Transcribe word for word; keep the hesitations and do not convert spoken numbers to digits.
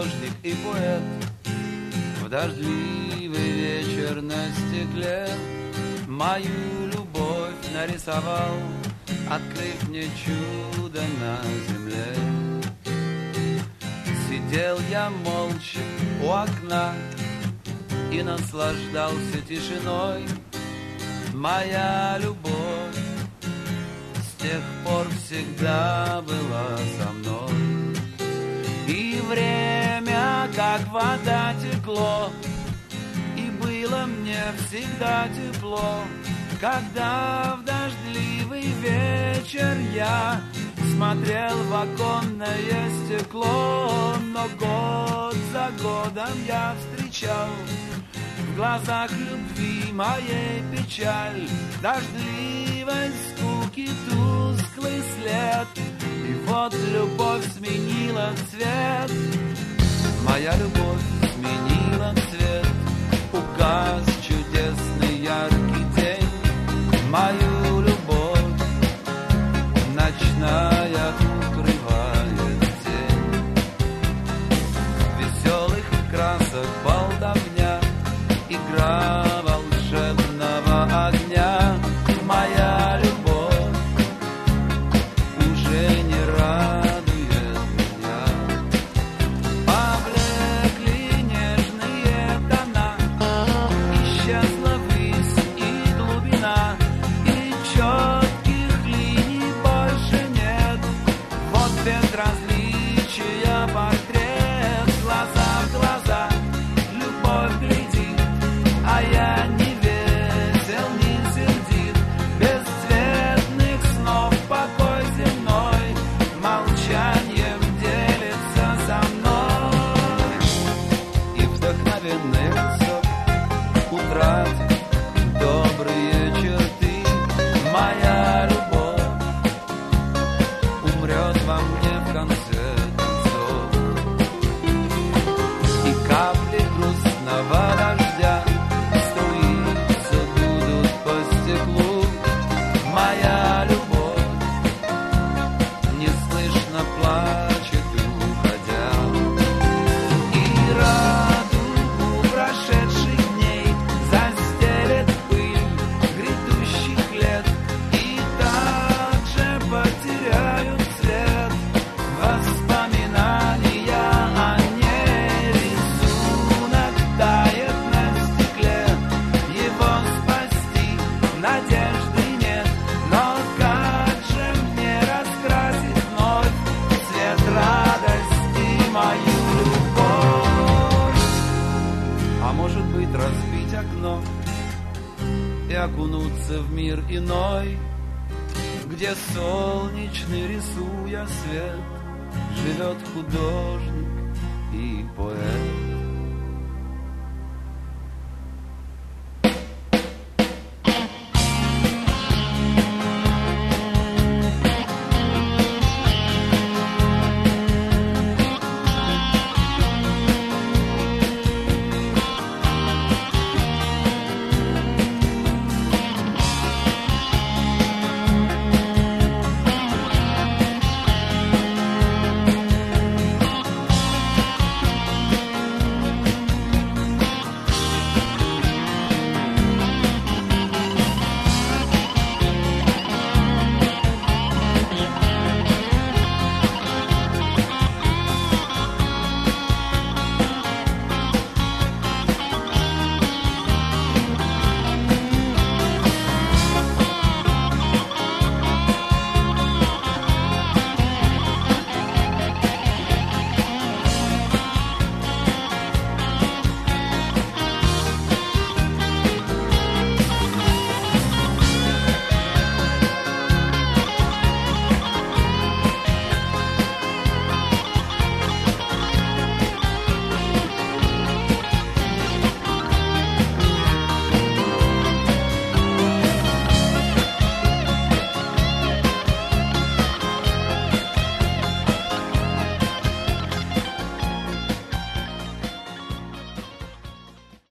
художник и поэт. В дождливый вечер на стекле мою любовь нарисовал, открыв мне чудо на земле. Сидел я молча у окна и наслаждался тишиной. Моя любовь с тех пор всегда была со мной. И время, как вода, текло, и было мне всегда тепло, когда в дождливый вечер я смотрел в оконное стекло. Но год за годом я встречал в глазах любви моей печаль, дождливой скуки тусклый след. И вот любовь сменила цвет, моя любовь сменила цвет. Угас чудесный яркий день, мою любовь ночная укрывает тень. Веселых красок болтовня, игра волшебного огня. Моя любовь уже не радует меня. Поблекли нежные тона, исчезла высь и глубина, и четких линий больше нет. Вот безразличия портрет, глаза в глаза любовь глядит, а я не весел, не сердит. Бесцветных снов покой земной молчанием делится со мной. И вдохновенный высок утратит добрые черты. Моя любовь умрет во мне в конце концов. И капли грустного дождя струиться будут по стеклу. Моя любовь неслышно плачет, уходя. И радугу прошедших дней застелет пыль грядущих лет, и также потеряют цвет воспоминания о ней. Рисунок тает на стекле, его спасти надежды нет. Но как же мне раскрасить вновь цвет радости мою любовь? А может быть, разбить окно и окунуться в мир иной, где солнечный, рисуя свет, живет художник и поэт.